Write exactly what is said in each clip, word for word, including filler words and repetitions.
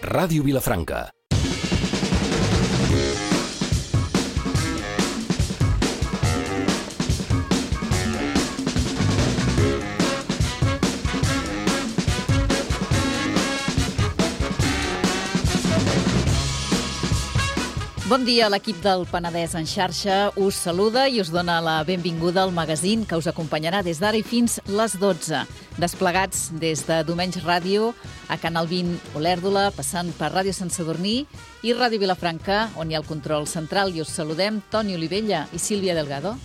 Ràdio Vilafranca. Bon dia, l'equip del Penedès en xarxa us saluda i us dona la benvinguda al magazín que us acompanyarà des d'ara i fins les dotze. Desplegats des de Domenys Ràdio a Canal vint Olèrdola, passant per Ràdio Sant Sadurní i Ràdio Vilafranca, on hi ha el control central, i us saludem Toni Olivella i Sílvia Delgado.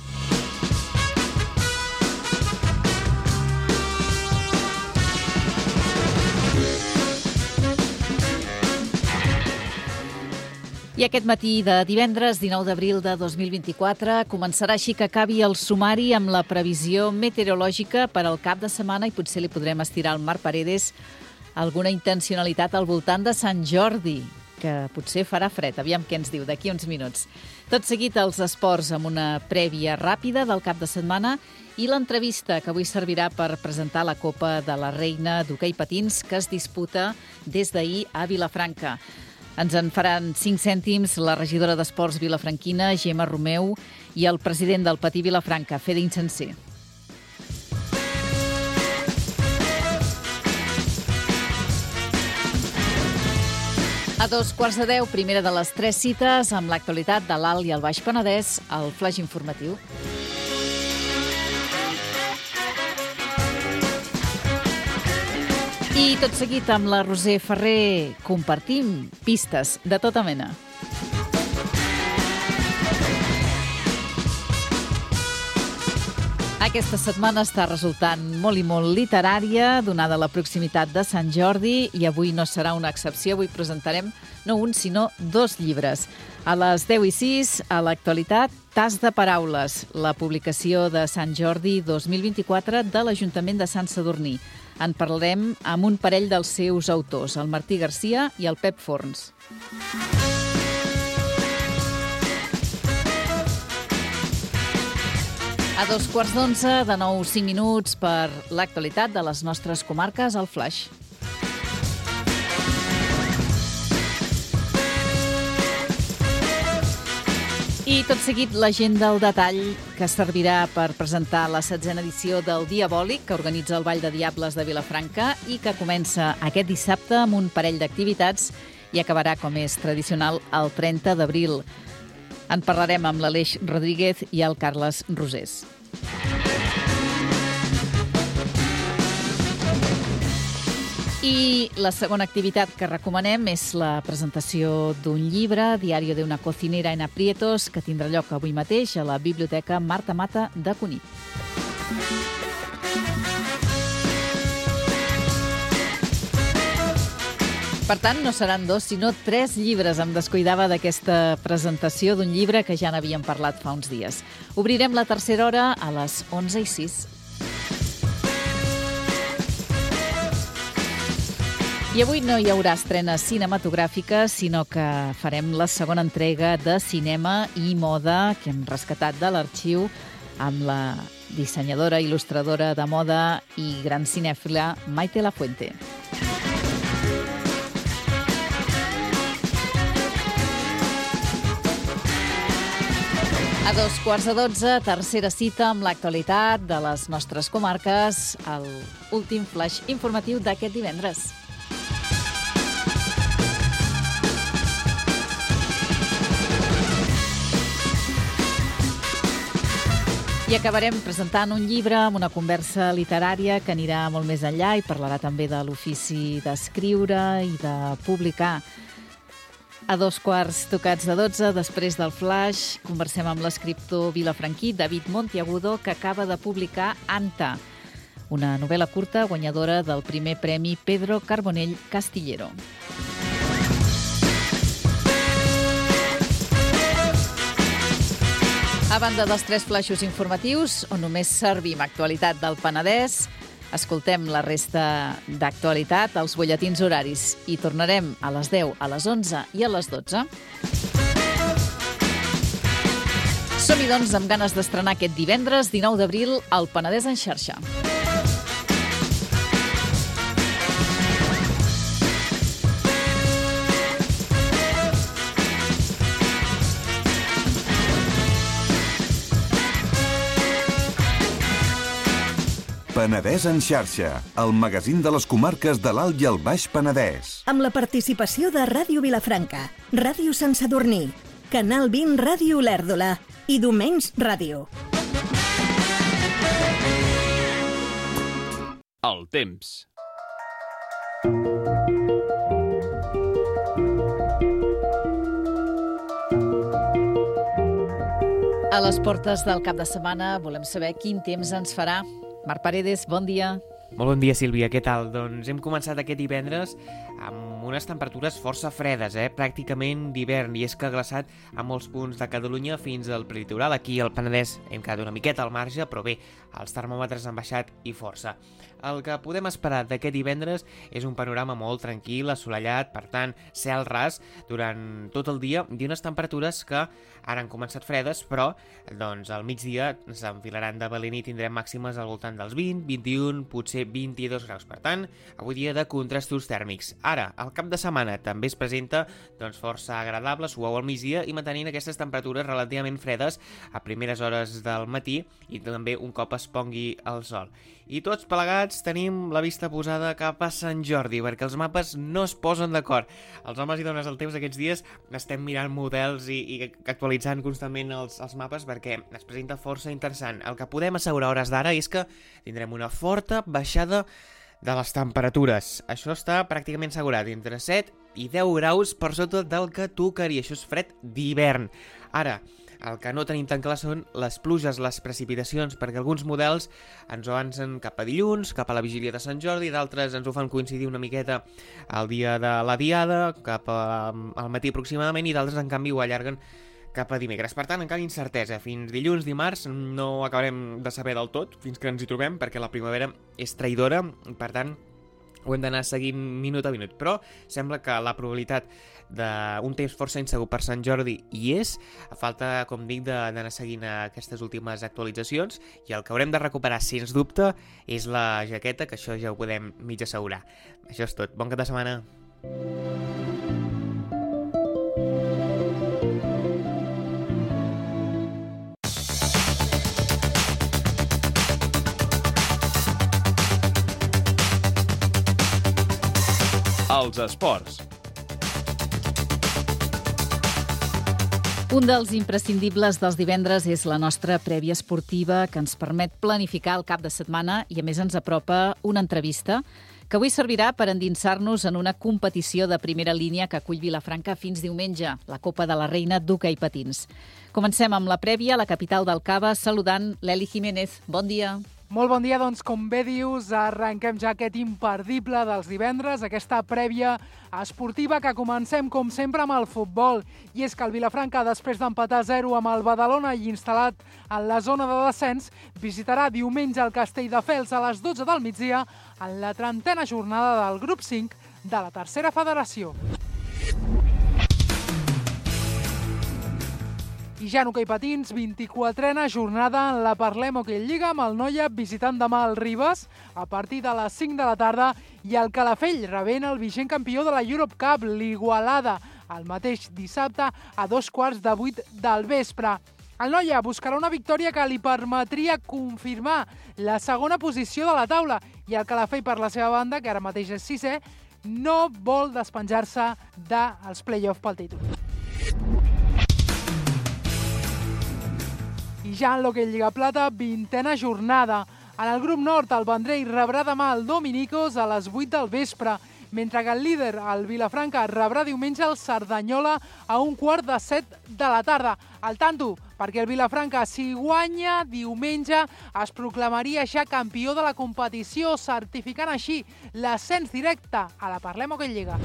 I aquest matí de divendres, dinou d'abril de dos mil vint-i-quatre, començarà així que acabi el sumari amb la previsió meteorològica per al cap de setmana i potser li podrem estirar al Marc Paredes alguna intencionalitat al voltant de Sant Jordi, que potser farà fred. Aviam què ens diu d'aquí uns minuts. Tot seguit els esports amb una prèvia ràpida del cap de setmana i l'entrevista que avui servirà per presentar la Copa de la Reina d'hoquei patins que es disputa des d'ahir a Vilafranca. Ens en faran cinc cèntims la regidora d'Esports vilafranquina, Gemma Romeu, i el president del Patí Vilafranca, Fede Insenser. A dos quarts de deu, primera de les tres cites, amb l'actualitat de l'Alt i el Baix Penedès, el flaix informatiu. I tot seguit amb la Roser Ferrer compartim pistes de tota mena. Aquesta setmana està resultant molt i molt literària, donada la proximitat de Sant Jordi, i avui no serà una excepció. Avui presentarem no un, sinó dos llibres. A les deu i sis, a l'actualitat, Tas de paraules, la publicació de Sant Jordi dos mil vint-i-quatre de l'Ajuntament de Sant Sadurní. En parlarem amb un parell dels seus autors, el Martí Garcia i el Pep Forns. A dos quarts d'onze, de nou cinc minuts per l'actualitat de les nostres comarques, al Flaix. I tot seguit l'agenda al detall que servirà per presentar la setzena edició del Diabòlic que organitza el Ball de Diables de Vilafranca i que comença aquest dissabte amb un parell d'activitats i acabarà, com és tradicional, el trenta d'abril. En parlarem amb l'Aleix Rodríguez i el Carles Rosés. I la segona activitat que recomanem és la presentació d'un llibre, Diario de una cocinera en aprietos, que tindrà lloc avui mateix a la Biblioteca Marta Mata de Cunit. Per tant, no seran dos, sinó tres llibres. Em descuidava d'aquesta presentació d'un llibre que ja n'havíem parlat fa uns dies. Obrirem la tercera hora a les onze i sis. I avui no hi haurà estrenes cinematogràfiques, sinó que farem la segona entrega de cinema i moda que hem rescatat de l'arxiu amb la dissenyadora, il·lustradora de moda i gran cinèfila Maite Lafuente. A dos quarts de dotze, tercera cita amb l'actualitat de les nostres comarques, l'últim flaix informatiu d'aquest divendres. I acabarem presentant un llibre amb una conversa literària que anirà molt més enllà i parlarà també de l'ofici d'escriure i de publicar. A dos quarts tocats de dotze, després del flaix, conversem amb l'escriptor vilafranquí David Montiagudo, que acaba de publicar Anta, una novel·la curta guanyadora del primer premi Pedro Carbonell Castillero. A banda dels tres flaixos informatius, on només servim actualitat del Penedès, escoltem la resta d'actualitat, els butlletins horaris, i tornarem a les deu, a les onze i a les dotze. Som-hi, doncs, amb ganes d'estrenar aquest divendres, dinou d'abril, al Penedès en xarxa. Penedès en xarxa, el magazín de les comarques de l'Alt i el Baix Penedès. Amb la participació de Ràdio Vilafranca, Ràdio Sant Sadurní, Canal vint Ràdio Olèrdola i Domenys Ràdio. El temps. A les portes del cap de setmana volem saber quin temps ens farà. Marc Paredes, bon dia. Molt bon dia, Sílvia. Què tal? Doncs hem començat aquest divendres amb unes temperatures força fredes, eh? Pràcticament d'hivern, i és que ha glaçat a molts punts de Catalunya fins al prelitoral. Aquí al Penedès hem quedat una miqueta al marge, però bé, els termòmetres han baixat i força. El que podem esperar d'aquest divendres és un panorama molt tranquil, assolellat, per tant, cel ras durant tot el dia i unes temperatures que ara han començat fredes, però doncs al migdia s'enfilaran de valent i tindrem màximes al voltant dels vint, vint-i-un, potser vint-i-dos graus. Per tant, avui dia de contrastos tèrmics. Ara, el cap de setmana també es presenta doncs, força agradable, suau al migdia i mantenint aquestes temperatures relativament fredes a primeres hores del matí i també un cop es pongui el sol. I tots plegats tenim la vista posada cap a Sant Jordi, perquè els mapes no es posen d'acord. Els homes i dones del temps aquests dies estem mirant models i, i actualitzant constantment els, els mapes perquè es presenta força interessant. El que podem assegurar a hores d'ara és que tindrem una forta baixada de les temperatures. Això està pràcticament assegurat, entre set i deu graus per sota del que tocaria. Això és fred d'hivern. Ara, el que no tenim tan clar són les pluges, les precipitacions, perquè alguns models ens ho avancen cap a dilluns, cap a la vigília de Sant Jordi, d'altres ens ho fan coincidir una miqueta al dia de la diada, cap a, al matí aproximadament, i d'altres, en canvi, ho allarguen cap a dimecres. Per tant, encara incertesa. Fins dilluns, dimarts, no acabarem de saber del tot, fins que ens hi trobem, perquè la primavera és traïdora, per tant, ho hem d'anar seguint minut a minut, però sembla que la probabilitat d'un temps força insegur per Sant Jordi hi és, a falta, com dic, d'anar seguint aquestes últimes actualitzacions, i el que haurem de recuperar, sens dubte, és la jaqueta, que això ja ho podem mig assegurar. Això és tot. Bon cap de setmana. Els esports. Un dels imprescindibles dels divendres és la nostra prèvia esportiva, que ens permet planificar el cap de setmana i, a més, ens apropa una entrevista que avui servirà per endinsar-nos en una competició de primera línia que acull Vilafranca fins diumenge, la Copa de la Reina d'hoquei patins. Comencem amb la prèvia a la capital del Cava, saludant l'Eli Jiménez. Bon dia. Molt bon dia, doncs, com bé dius, arrenquem ja aquest imperdible dels divendres, aquesta prèvia esportiva que comencem, com sempre, amb el futbol. I és que el Vilafranca, després d'empatar a zero amb el Badalona i instal·lat en la zona de descens, visitarà diumenge el Castelldefels a les dotze del migdia en la trentena jornada del grup cinc de la tercera federació. I ja en hoquei patins, vint-i-quatrena jornada en la Parlem Hoquei Lliga, amb el Noia visitant demà el Ribes a partir de les cinc de la tarda i el Calafell rebent el vigent campió de la Europe Cup, l'Igualada, el mateix dissabte a dos quarts de vuit del vespre. El Noia buscarà una victòria que li permetria confirmar la segona posició de la taula i el Calafell, per la seva banda, que ara mateix és sisè, no vol despenjar-se dels play-off pel títol. I ja en l'hoquei Lliga Plata, vintena jornada. En el grup nord, el Vendrell rebrà demà el Dominicos a les vuit del vespre, mentre que el líder, el Vilafranca, rebrà diumenge el Cerdanyola a un quart de set de la tarda. Al tanto, perquè el Vilafranca, si guanya diumenge, es proclamaria ja campió de la competició, certificant així l'ascens directe a la Parlem Hoquei Lliga.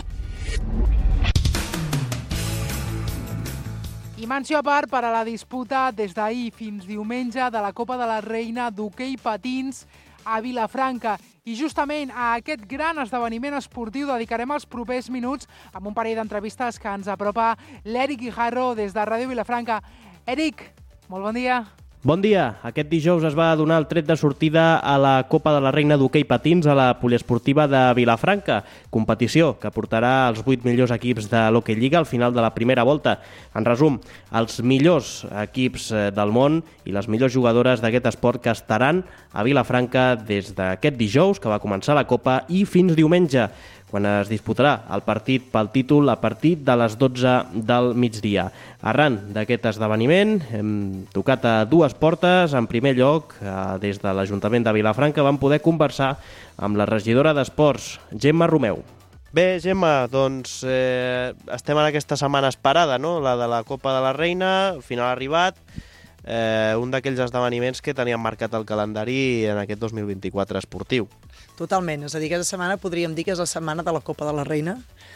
I menció a part per a la disputa des d'ahir fins diumenge de la Copa de la Reina d'hoquei patins a Vilafranca. I justament a aquest gran esdeveniment esportiu dedicarem els propers minuts amb un parell d'entrevistes que ens apropa l'Eric Guijarro des de Ràdio Vilafranca. Eric, molt bon dia. Bon dia. Aquest dijous es va donar el tret de sortida a la Copa de la Reina d'hoquei patins a la poliesportiva de Vilafranca, competició que portarà els vuit millors equips de l'Hockey Lliga al final de la primera volta. En resum, els millors equips del món i les millors jugadores d'aquest esport que estaran a Vilafranca des d'aquest dijous, que va començar la Copa, i fins diumenge, quan es disputarà el partit pel títol a partir de les dotze del migdia. Arran d'aquest esdeveniment hem tocat a dues portes. En primer lloc, des de l'Ajuntament de Vilafranca vam poder conversar amb la regidora d'Esports, Gemma Romeu. Bé, Gemma, doncs eh, estem en aquesta setmana esperada, no? La de la Copa de la Reina, al final ha arribat, eh, un d'aquells esdeveniments que teníem marcat al calendari en aquest dos mil vint-i-quatre esportiu. Totalment, és a dir, aquesta setmana podríem dir que és la setmana de la Copa de la Reina,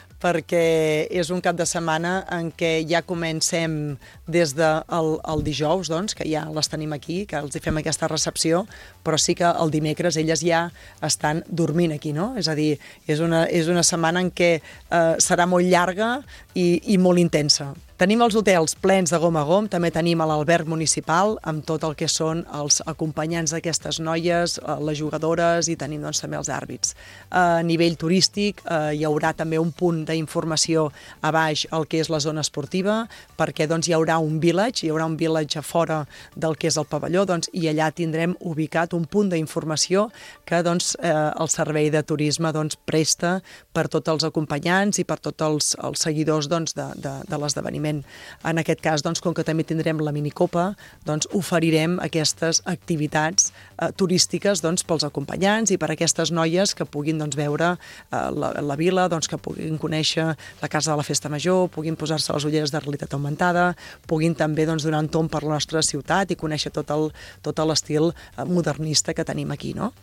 perquè és un cap de setmana en què ja comencem des del de el dijous, doncs, que ja les tenim aquí, que els hi fem aquesta recepció, però sí que el dimecres elles ja estan dormint aquí, no? És a dir, és una, és una setmana en què eh, serà molt llarga i, i molt intensa. Tenim els hotels plens de gom a gom, també tenim l'alberg municipal amb tot el que són els acompanyants d'aquestes noies, les jugadores i tenim doncs, també els àrbits. A nivell turístic eh, hi haurà també un punt d'informació a baix el que és la zona esportiva, perquè doncs, hi haurà un village, hi haurà un village a fora del que és el pavelló, doncs, i allà tindrem ubicat un punt d'informació que doncs, eh, el servei de turisme doncs, presta per tots els acompanyants i per tots els, els seguidors doncs, de, de, de l'esdeveniment. En aquest cas, doncs, com que també tindrem la minicopa, doncs, oferirem aquestes activitats eh, turístiques doncs, pels acompanyants i per aquestes noies que puguin doncs, veure eh, la, la vila, doncs, que puguin conèixer la Casa de la Festa Major, puguin posar-se les ulleres de realitat augmentada, puguin també doncs, donar un tomb per la nostra ciutat i conèixer tot el, tot l'estil eh, modernista que tenim aquí, no?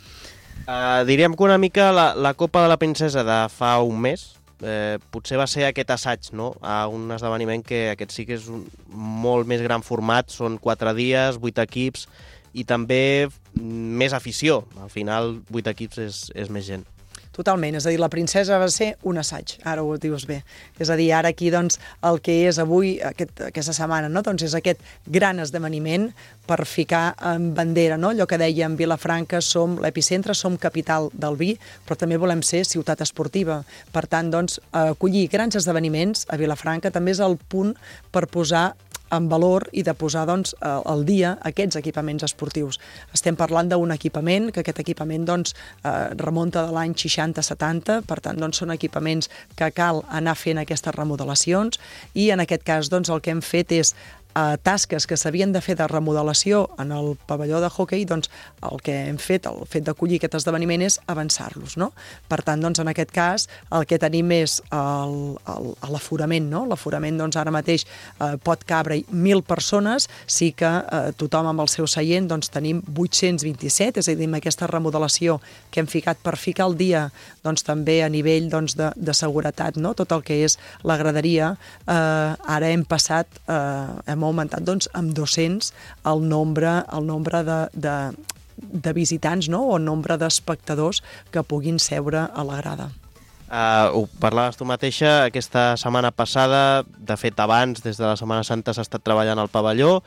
Uh, diríem que una mica la, la Copa de la Princesa de fa un mes, Eh, potser va ser aquest assaig, no? A un esdeveniment que aquest sí que és un molt més gran format, són quatre dies, vuit equips i també més afició. Al final, vuit equips és, és més gent. Totalment, és a dir, la princesa va ser un assaig, ara ho dius bé. És a dir, ara aquí doncs, el que és avui, aquest, aquesta setmana, no? Doncs és aquest gran esdeveniment per ficar en bandera, no? Allò que dèiem, Vilafranca som l'epicentre, som capital del vi, però també volem ser ciutat esportiva. Per tant, doncs, acollir grans esdeveniments a Vilafranca també és el punt per posar en valor i de posar doncs, al dia aquests equipaments esportius. Estem parlant d'un equipament, que aquest equipament doncs, eh, remunta de l'any seixanta setanta, per tant doncs, són equipaments que cal anar fent aquestes remodelacions i en aquest cas doncs, el que hem fet és eh, tasques que s'havien de fer de remodelació en el pavelló de hoquei, doncs el que hem fet, el fet d'acollir aquest esdeveniment és avançar-los, no? Per tant, doncs, en aquest cas, el que tenim és l'aforament, no? L'aforament, doncs, ara mateix eh, pot cabre mil persones, sí que eh, tothom amb el seu seient, doncs, tenim vuit-cents vint-i-set, és a dir, amb aquesta remodelació que hem ficat per ficar al dia, doncs, també a nivell doncs, de, de seguretat, no? Tot el que és la graderia, eh, ara hem passat, eh, hem augmentat doncs, amb dos-cents el nombre, el nombre de, de, de visitants, no? O el nombre d'espectadors que puguin seure a la grada. Uh, ho parlaves tu mateixa, aquesta setmana passada, de fet abans, des de la Setmana Santa s'ha estat treballant al pavelló,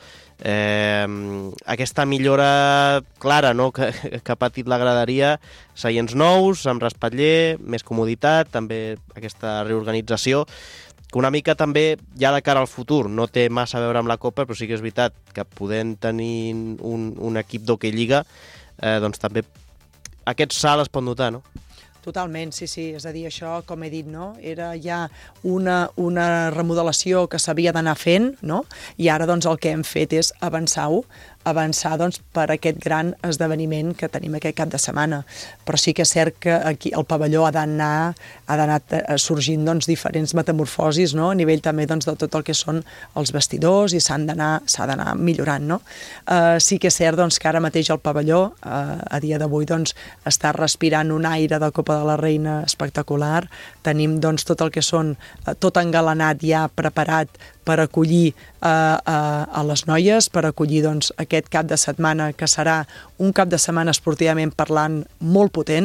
eh, aquesta millora clara, no?, que, que ha patit la graderia, seients nous, amb respatller, més comoditat, també aquesta reorganització, que una mica també ja de cara al futur, no té massa a veure amb la Copa, però sí que és veritat que podent tenir un, un equip d'hoquei lliga, eh, doncs també aquest salt es pot notar, no? Totalment, sí, sí. És a dir, això, com he dit, no? Era ja una, una remodelació que s'havia d'anar fent, no? I ara doncs, el que hem fet és avançar-ho, avançar doncs, per aquest gran esdeveniment que tenim aquest cap de setmana. Però sí que és cert que aquí el pavelló ha d'anar ha d'anar sorgint doncs, diferents metamorfosis, no? A nivell també doncs, de tot el que són els vestidors i s'han d'anar s'ha d'anar millorant, no? Uh, sí que és cert doncs, que ara mateix el pavelló, uh, a dia d'avui, doncs, està respirant un aire de Copa de la Reina espectacular. Tenim doncs, tot el que són, uh, tot engalanat ja preparat per acollir uh, uh, a les noies, per acollir doncs, aquest cap de setmana que serà un cap de setmana esportivament parlant molt potent.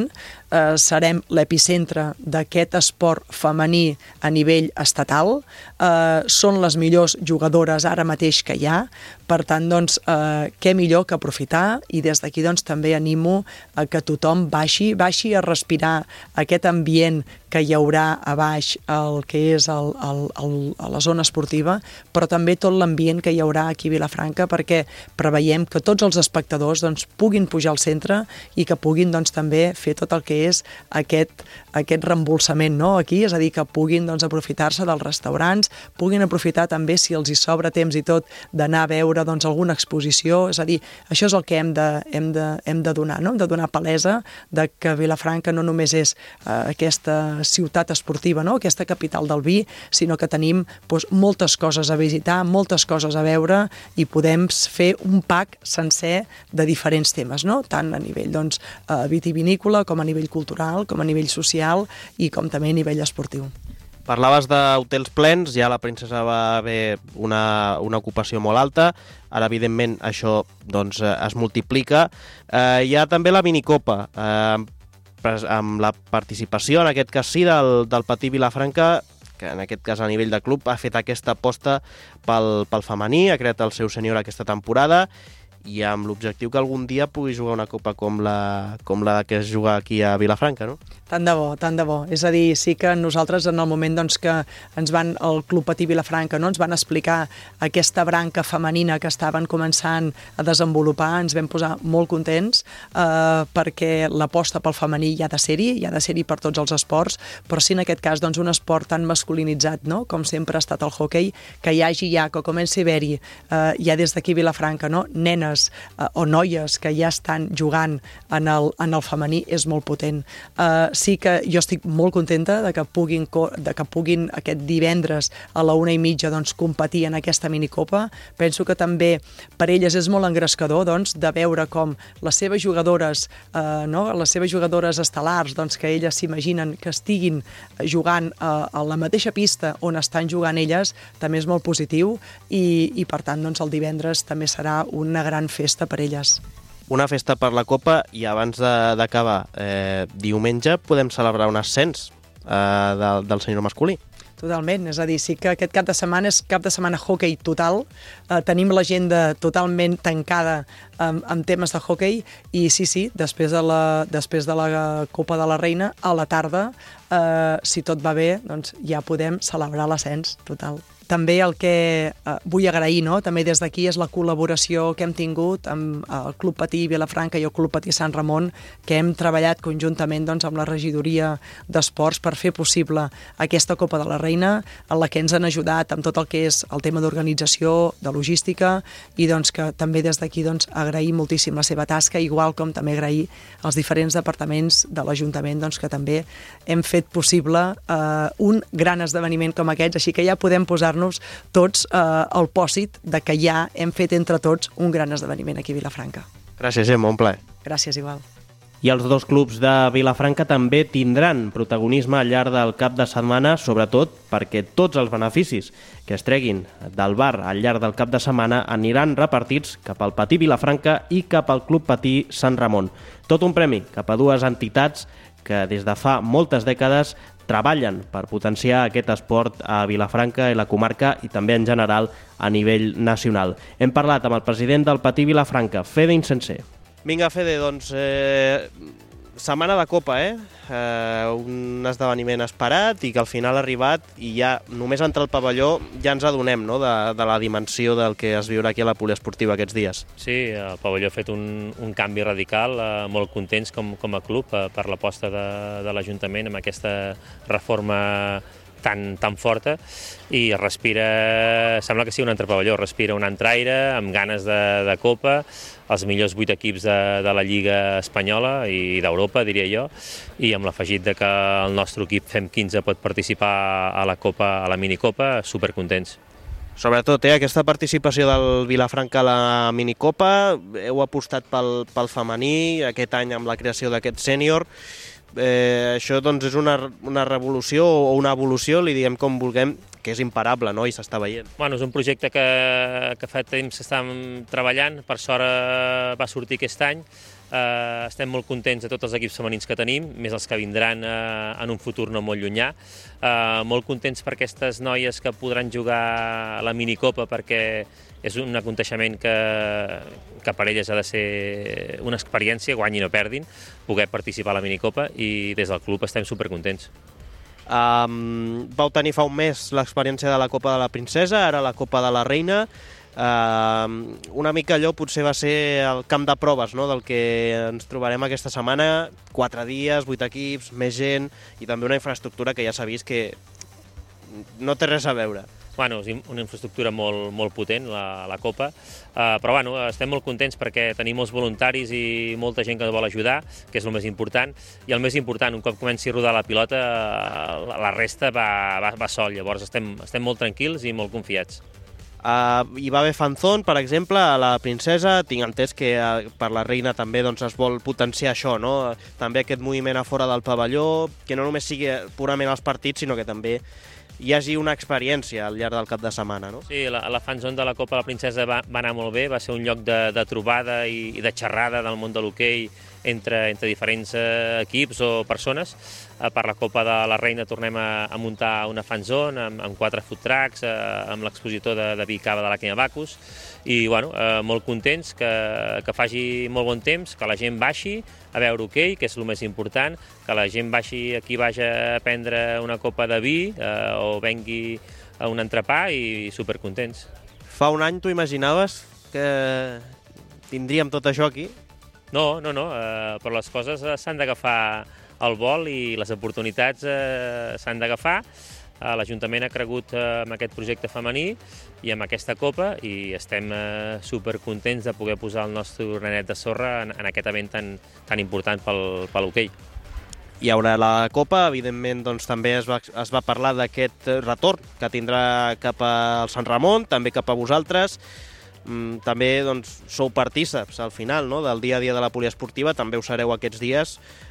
eh, serem l'epicentre d'aquest esport femení a nivell estatal. Eh, són les millors jugadores ara mateix que hi ha, per tant, doncs, eh, què millor que aprofitar, i des d'aquí doncs, també animo a que tothom baixi, baixi a respirar aquest ambient que hi haurà a baix el que és el, el, el, a la zona esportiva, però també tot l'ambient que hi haurà aquí a Vilafranca, perquè preveiem que tots els espectadors doncs, puguin pujar al centre i que puguin doncs, també fer tot el que és aquest, aquest reembolsament, no? Aquí, és a dir, que puguin doncs, aprofitar-se dels restaurants, puguin aprofitar també, si els hi sobra temps i tot, d'anar a veure doncs, alguna exposició, és a dir, això és el que hem de, hem de, hem de donar, no? Hem de donar palesa de que Vilafranca no només és eh, aquesta ciutat esportiva, no? Aquesta capital del vi, sinó que tenim doncs, moltes coses a visitar, moltes coses a veure, i podem fer un pack sencer de diferents temes, no? Tant a nivell doncs, vitivinícola, com a nivell cultural, com a nivell social i com també a nivell esportiu. Parlaves d'hotels plens, ja la Princesa va haver una, una ocupació molt alta, ara evidentment això doncs, es multiplica. Eh, hi ha també la minicopa, eh, amb la participació, en aquest cas sí, del, del Patí Vilafranca, que en aquest cas a nivell de club ha fet aquesta aposta pel, pel femení, ha creat el seu sènior aquesta temporada, i amb l'objectiu que algun dia pugui jugar una copa com la, com la que es juga aquí a Vilafranca, no? Tant de bo, tant de bo. És a dir, sí que nosaltres en el moment doncs, que ens van, el Club Patí Vilafranca, no, ens van explicar aquesta branca femenina que estaven començant a desenvolupar, ens vam posar molt contents eh, perquè l'aposta pel femení hi ha de ser-hi, hi ha de ser-hi per tots els esports, però sí en aquest cas doncs, un esport tan masculinitzat, no, com sempre ha estat el hoquei, que hi hagi ja, que comenci a haver-hi, eh, ja des d'aquí a Vilafranca, no, nenes eh, o noies que ja estan jugant en el, en el femení és molt potent. Eh, sí que jo estic molt contenta de que puguin, de que puguin aquest divendres a la una i mitja doncs, competir en aquesta minicopa. Penso que també per elles és molt engrescador doncs, de veure com les seves jugadores, eh, no? les seves jugadores estel·lars, doncs, que elles s'imaginen que estiguin jugant eh, a la mateixa pista on estan jugant elles, també és molt positiu, i, i per tant doncs, el divendres també serà una gran festa per elles. Una festa per la Copa, i abans d'acabar, eh, diumenge podem celebrar un ascens eh, del, del sènior masculí. Totalment, és a dir, sí que aquest cap de setmana és cap de setmana hoquei total, eh, tenim l'agenda totalment tancada amb, amb temes de hoquei, i sí, sí, després de, la, després de la Copa de la Reina, a la tarda, eh, si tot va bé, doncs ja podem celebrar l'ascens total. També el que eh, vull agrair, no? També des d'aquí, és la col·laboració que hem tingut amb el Club Patí Vilafranca i el Club Patí Sant Ramon, que hem treballat conjuntament doncs, amb la regidoria d'esports per fer possible aquesta Copa de la Reina, en la que ens han ajudat amb tot el que és el tema d'organització, de logística, i doncs, que també des d'aquí doncs, agrair moltíssim la seva tasca, igual com també agrair als diferents departaments de l'Ajuntament doncs, que també hem fet possible eh, un gran esdeveniment com aquests, així que ja podem posar nos tots eh, al pòsit de que ja hem fet entre tots un gran esdeveniment aquí a Vilafranca. Gràcies, Gemma, un plaer. Gràcies, igual. I els dos clubs de Vilafranca també tindran protagonisme al llarg del cap de setmana, sobretot perquè tots els beneficis que es treguin del bar al llarg del cap de setmana aniran repartits cap al Patí Vilafranca i cap al Club Patí Sant Ramon. Tot un premi cap a dues entitats que des de fa moltes dècades treballen per potenciar aquest esport a Vilafranca i la comarca, i també en general a nivell nacional. Hem parlat amb el president del Patí Vilafranca, Fede Insenser. Vinga, Fede, doncs, eh, setmana de Copa, eh? eh? Un esdeveniment esperat i que al final ha arribat, i ja només entrar al pavelló ja ens adonem, no?, de, de la dimensió del que es viurà aquí a la poliesportiva aquests dies. Sí, el pavelló ha fet un, un canvi radical, eh, molt contents com, com a club eh, per l'aposta de, de l'Ajuntament amb aquesta reforma tan, tan forta, i respira, sembla que sigui un altre pavelló, respira un altre aire, amb ganes de, de Copa, els millors vuit equips de, de la Lliga Espanyola i d'Europa, diria jo, i amb l'afegit de que el nostre equip Fem quinze pot participar a la Copa, a la minicopa, supercontents. Sobretot, eh, aquesta participació del Vilafranca a la minicopa, heu apostat pel, pel femení, aquest any amb la creació d'aquest sènior. Eh, això doncs, és una, una revolució o una evolució, li diem com vulguem, que és imparable, no?, i s'està veient. Bueno, és un projecte que, que fa temps que estàvem treballant, per sort va sortir aquest any, Uh, estem molt contents de tots els equips femenins que tenim, més els que vindran uh, en un futur no molt llunyà. Uh, molt contents per aquestes noies que podran jugar a la minicopa, perquè és un aconteixement que, que per elles ha de ser una experiència, guanyin o perdin, poder participar a la minicopa, i des del club estem supercontents. Um, vau tenir fa un mes l'experiència de la Copa de la Princesa, ara la Copa de la Reina. Uh, una mica allò potser va ser el camp de proves, no?, del que ens trobarem aquesta setmana. Quatre dies, vuit equips, més gent i també una infraestructura que ja s'ha vist que no té res a veure. Bueno, és una infraestructura molt, molt potent, la, la Copa, uh, però bueno, estem molt contents perquè tenim molts voluntaris i molta gent que ens vol ajudar, que és el més important, i el més important, un cop comenci a rodar la pilota, la, la resta va, va, va sol, llavors estem, estem molt tranquils i molt confiats. Uh, hi va haver fanzón, per exemple, a la Princesa. Tinc entès que uh, per la Reina també doncs, es vol potenciar això, no? També aquest moviment a fora del pavelló, que no només sigui purament els partits, sinó que també hi hagi una experiència al llarg del cap de setmana, no? Sí, la, la fanzone de la Copa de la Princesa va, va anar molt bé, va ser un lloc de, de trobada i, i de xerrada del món de l'hoquei entre, entre diferents eh, equips o persones. Eh, per la Copa de la Reina tornem a, a muntar una fanzone amb, amb quatre food trucks, eh, amb l'expositor de, de vi i cava de l'Àquina Bacus, i bueno, eh, molt contents que, que faci molt bon temps, que la gent baixi a veure hoquei, que és el més important, que la gent baixi aquí baix a prendre una copa de vi eh, o vengui a un entrepà, i supercontents. Fa un any tu imaginaves que tindríem tot això aquí? No, no, no, eh, però les coses s'han d'agafar al vol i les oportunitats eh, s'han d'agafar. Eh, L'Ajuntament ha cregut eh, en aquest projecte femení i amb aquesta Copa, i estem eh, supercontents de poder posar el nostre granet de sorra en, en aquest event tan, tan important pel, pel hoquei. Hi haurà la Copa, evidentment doncs, també es va, es va parlar d'aquest retorn que tindrà cap al Sant Ramon, també cap a vosaltres. Mm, també doncs, sou partíceps al final, no?, del dia a dia de la poliesportiva, també ho sereu aquests dies.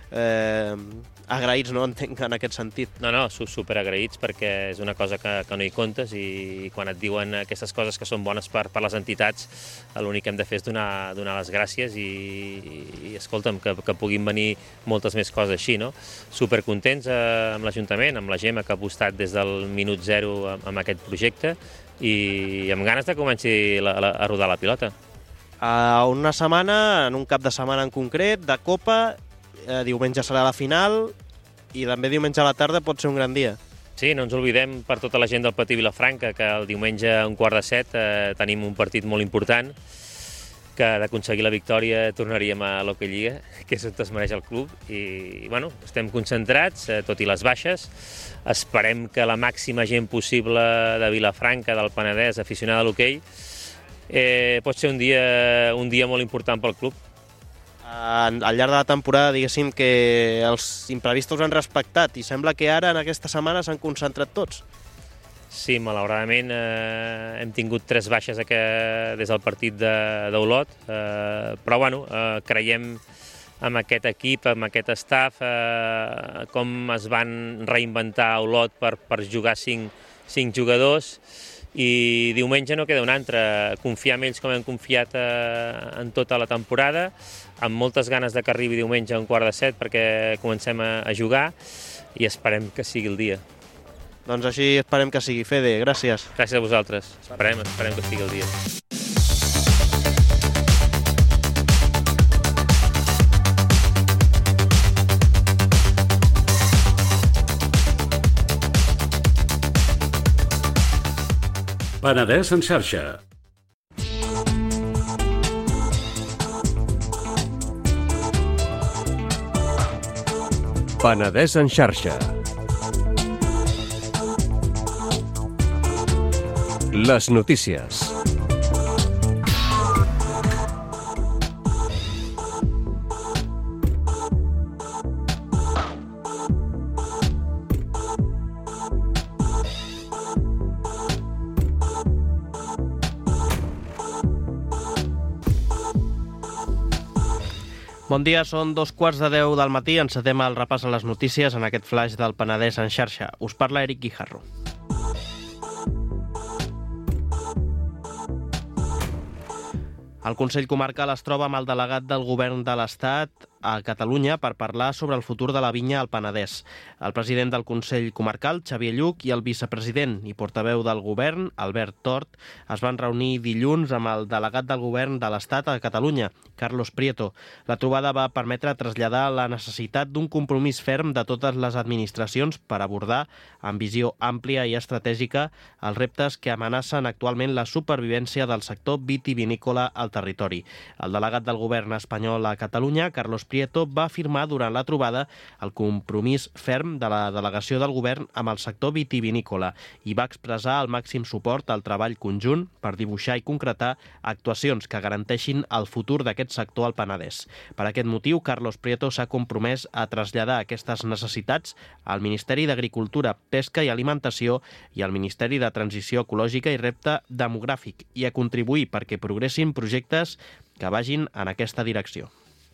Eh, agraïts, no?, entenc, en aquest sentit. No, no, superagraïts, perquè és una cosa que, que no hi comptes, i quan et diuen aquestes coses que són bones per, per les entitats, l'únic que hem de fer és donar, donar les gràcies, i, i escolta'm, que, que puguin venir moltes més coses així, no? Supercontents eh, amb l'Ajuntament, amb la Gemma, que ha apostat des del minut zero amb, amb aquest projecte, i amb ganes de comenci la, la, a rodar la pilota. A una setmana, en un cap de setmana en concret, de Copa, eh, diumenge serà la final, i també diumenge a la tarda pot ser un gran dia. Sí, no ens oblidem, per tota la gent del Patí Vilafranca, que el diumenge a un quart de set eh, tenim un partit molt important, que d'aconseguir la victòria tornaríem a l'Hockey Lliga, que és on es mereix el club, i bueno, estem concentrats, eh, tot i les baixes. Esperem que la màxima gent possible de Vilafranca, del Penedès, aficionada a l'hoquei, eh, pot ser un dia, un dia molt important pel club. Al llarg de la temporada, diguéssim que els imprevistos han respectat, i sembla que ara, en aquesta setmana, s'han concentrat tots. Sí, malauradament eh, hem tingut tres baixes que, des del partit d'Olot, eh, però bueno, eh, creiem amb aquest equip, amb aquest staff, eh, com es van reinventar a Olot per, per jugar cinc, cinc jugadors, i diumenge no queda un altre, confiar en ells com hem confiat eh, en tota la temporada, amb moltes ganes de que arribi diumenge a un quart de set perquè comencem a, a jugar, i esperem que sigui el dia. Doncs així esperem que sigui. Fede, gràcies. Gràcies a vosaltres. Esperem, esperem que sigui el dia. Penedès en xarxa. Penedès en xarxa. Les notícies. Bon dia, són dos quarts de deu del matí. Encetem el repàs a les notícies en aquest flash del Penedès en xarxa. Us parla Eric Guijarro. El Consell Comarcal es troba amb el delegat del Govern de l'Estat a Catalunya per parlar sobre el futur de la vinya al Penedès. El president del Consell Comarcal, Xavier Lluch, i el vicepresident i portaveu del Govern, Albert Tort, es van reunir dilluns amb el delegat del Govern de l'Estat a Catalunya, Carlos Prieto. La trobada va permetre traslladar la necessitat d'un compromís ferm de totes les administracions per abordar, amb visió àmplia i estratègica, els reptes que amenacen actualment la supervivència del sector vitivinícola al territori. El delegat del Govern espanyol a Catalunya, Carlos Prieto, va afirmar durant la trobada el compromís ferm de la delegació del govern amb el sector vitivinícola i va expressar el màxim suport al treball conjunt per dibuixar i concretar actuacions que garanteixin el futur d'aquest sector al Penedès. Per aquest motiu, Carlos Prieto s'ha compromès a traslladar aquestes necessitats al Ministeri d'Agricultura, Pesca i Alimentació i al Ministeri de Transició Ecològica i Repte Demogràfic i a contribuir perquè progressin projectes que vagin en aquesta direcció.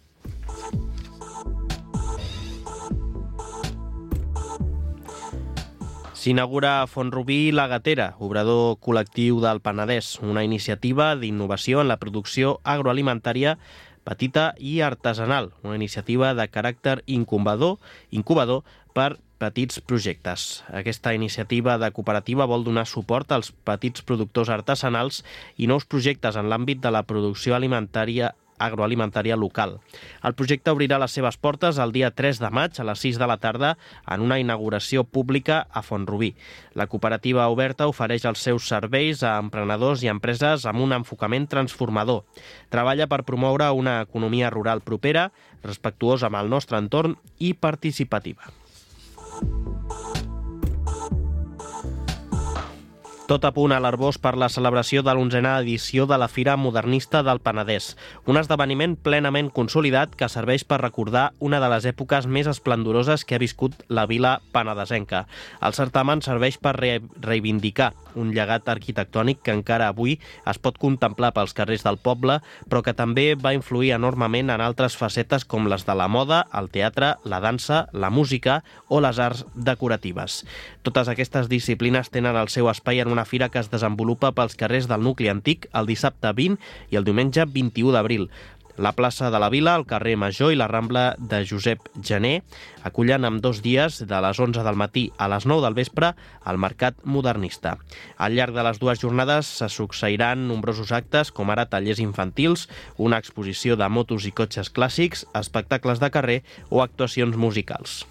S'inaugura a Font-rubí La Gatera, obrador col·lectiu del Penedès, una iniciativa d'innovació en la producció agroalimentària petita i artesanal, una iniciativa de caràcter incubador, incubador per petits projectes. Aquesta iniciativa de cooperativa vol donar suport als petits productors artesanals i nous projectes en l'àmbit de la producció alimentària agroalimentària local. El projecte obrirà les seves portes el dia tres de maig a les sis de la tarda en una inauguració pública a Font-rubí. La cooperativa oberta ofereix els seus serveis a emprenedors i empreses amb un enfocament transformador. Treballa per promoure una economia rural propera, respectuosa amb el nostre entorn i participativa. Tot a punt a l'Arbós per la celebració de l'onzena edició de la Fira Modernista del Penedès, un esdeveniment plenament consolidat que serveix per recordar una de les èpoques més esplendoroses que ha viscut la vila penedesenca. El certamen serveix per re reivindicar un llegat arquitectònic que encara avui es pot contemplar pels carrers del poble, però que també va influir enormement en altres facetes com les de la moda, el teatre, la dansa, la música o les arts decoratives. Totes aquestes disciplines tenen el seu espai en una fira que es desenvolupa pels carrers del nucli antic el dissabte vint i el diumenge vint-i-u d'abril. La plaça de la Vila, el carrer Major i la Rambla de Josep Gener acullen amb dos dies, de les onze del matí a les nou del vespre, el Mercat Modernista. Al llarg de les dues jornades se succeiran nombrosos actes, com ara tallers infantils, una exposició de motos i cotxes clàssics, espectacles de carrer o actuacions musicals.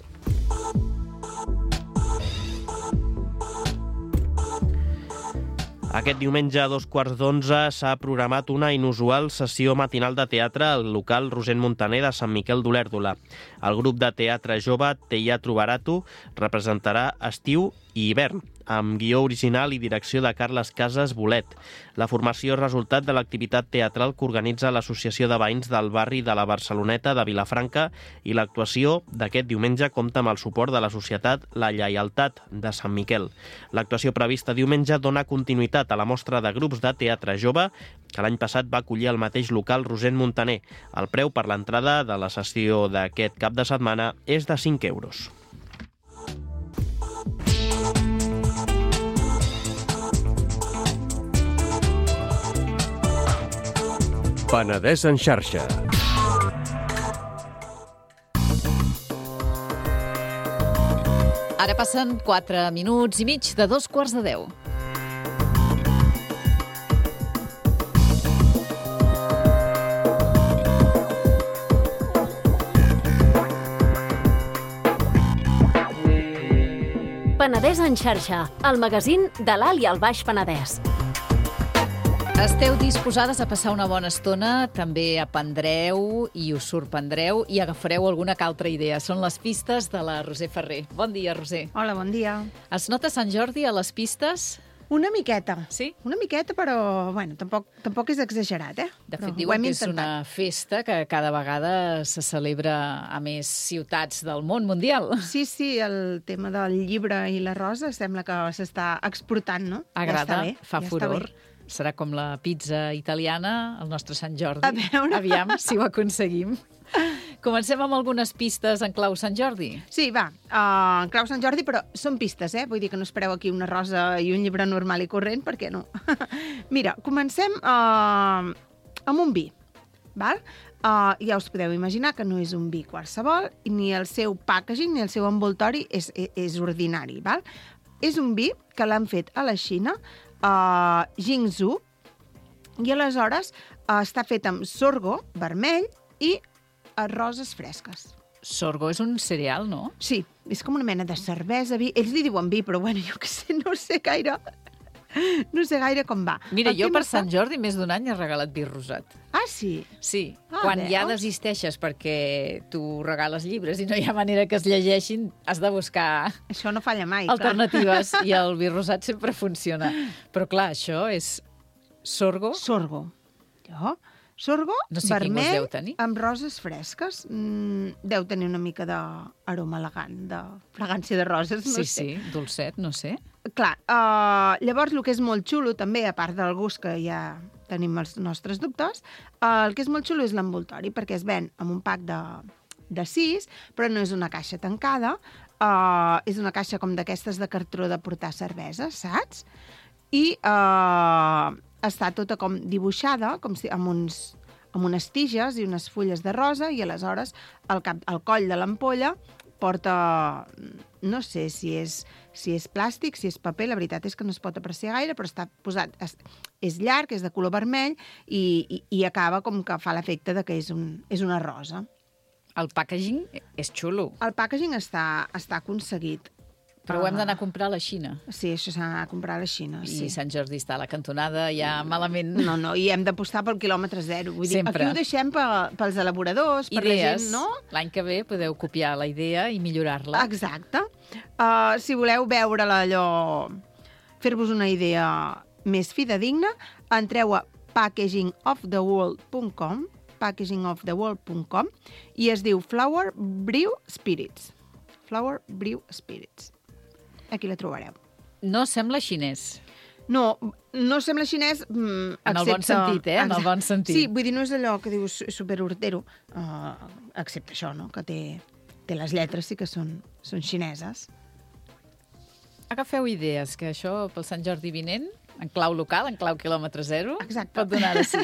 Aquest diumenge a dos quarts d'onze s'ha programat una inusual sessió matinal de teatre al local Rosent Montaner de Sant Miquel d'Olèrdola. El grup de teatre jove Teatro Barato representarà estiu i hivern, amb guió original i direcció de Carles Casas Bolet. La formació és resultat de l'activitat teatral que organitza l'Associació de Veïns del barri de la Barceloneta de Vilafranca i l'actuació d'aquest diumenge compta amb el suport de la societat La Lleialtat de Sant Miquel. L'actuació prevista diumenge dona continuïtat a la mostra de grups de teatre jove que l'any passat va acollir el mateix local Rosent Montaner. El preu per l'entrada de la sessió d'aquest cap de setmana és de cinc euros. Penedès en xarxa. Ara passen quatre minuts i mig de dos quarts de deu. Penedès en xarxa, el magazín de l'Alt i el Baix Penedès. Esteu disposades a passar una bona estona, també aprendreu i us sorprendreu i agafareu alguna altra idea. Són les pistes de la Roser Ferrer. Bon dia, Roser. Hola, bon dia. Es nota Sant Jordi a les pistes? Una miqueta. Sí? Una miqueta, però bueno, tampoc, tampoc és exagerat, eh? De però fet, diuen que és una festa que cada vegada se celebra a més ciutats del món mundial. Sí, sí, el tema del llibre i la rosa sembla que s'està exportant, no? Agrada, ja bé, fa ja furor. Serà com la pizza italiana, el nostre Sant Jordi. A veure. Aviam si ho aconseguim. Comencem amb algunes pistes en clau Sant Jordi. Sí, va, uh, en clau Sant Jordi, però són pistes, eh? Vull dir que no espereu aquí una rosa i un llibre normal i corrent, perquè no. Mira, comencem uh, amb un vi. Val? Uh, ja us podeu imaginar que no és un vi qualsevol, ni el seu packaging ni el seu envoltori és, és, és ordinari. Val? És un vi que l'han fet a la Xina, a Jingzhou, i aleshores uh, està fet amb sorgo vermell i uh, roses fresques. Sorgo és un cereal, no? Sí, és com una mena de cervesa, vi. Ells li diuen vi, però bueno, jo què sé, no sé gaire... No sé gaire com va. Mira, jo per Sant Jordi més d'un any he regalat vi rosat. Ah, sí? Sí, ah, quan veus? ja desisteixes perquè tu regales llibres i no hi ha manera que es llegeixin, has de buscar... Això no falla mai, alternatives, clar. I el vi rosat sempre funciona. Però clar, això és sorgo. Sorgo. Jo? Sorgo no sé vermell amb roses fresques. Mm, deu tenir una mica d'aroma elegant, de fragància de roses, no sí, sé. Sí, sí, dolcet, no sé. Clar, uh, llavors el que és molt xulo, també, a part del gust que ja tenim els nostres dubtes, uh, el que és molt xulo és l'envoltori, perquè es ven amb un pack de, de sis, però no és una caixa tancada, uh, és una caixa com d'aquestes de cartró de portar cervesa, saps? I uh, està tota com dibuixada, com si amb uns amb unes tiges i unes fulles de rosa, i aleshores el, cap, el coll de l'ampolla porta, no sé si és, si és plàstic, si és paper, la veritat és que no es pot apreciar gaire, però està posat, és, és llarg, és de color vermell, i, i, i acaba com que fa l'efecte de que és, un, és una rosa. El packaging és xulo. El packaging està, està aconseguit. Però ho hem d'anar a comprar a la Xina. Sí, això s'ha d'anar a comprar a la Xina. I sí. Sant Jordi està a la cantonada, ja malament... No, no, i hem d'apostar pel quilòmetre zero. Vull dir, sempre. Aquí ho deixem pels elaboradors, per Idees. la gent, no? L'any que ve podeu copiar la idea i millorar-la. Exacte. Uh, si voleu veure-la allò... Fer-vos una idea més fidedigna, entreu a packaging of the world punt com packaging of the world punt com i es diu Flower Brew Spirits. Flower Brew Spirits. Aquí la trobareu. No sembla xinès. No, no sembla xinès, mm, en el bon sentit, eh? En el bon sentit. Sí, vull dir, no és allò que dius superhortero, uh, excepte això, no? Que té, té les lletres, sí que són, són xineses. Agafeu idees, que això pel Sant Jordi vinent, en clau local, en clau quilòmetre zero, exacte, pot donar de sí.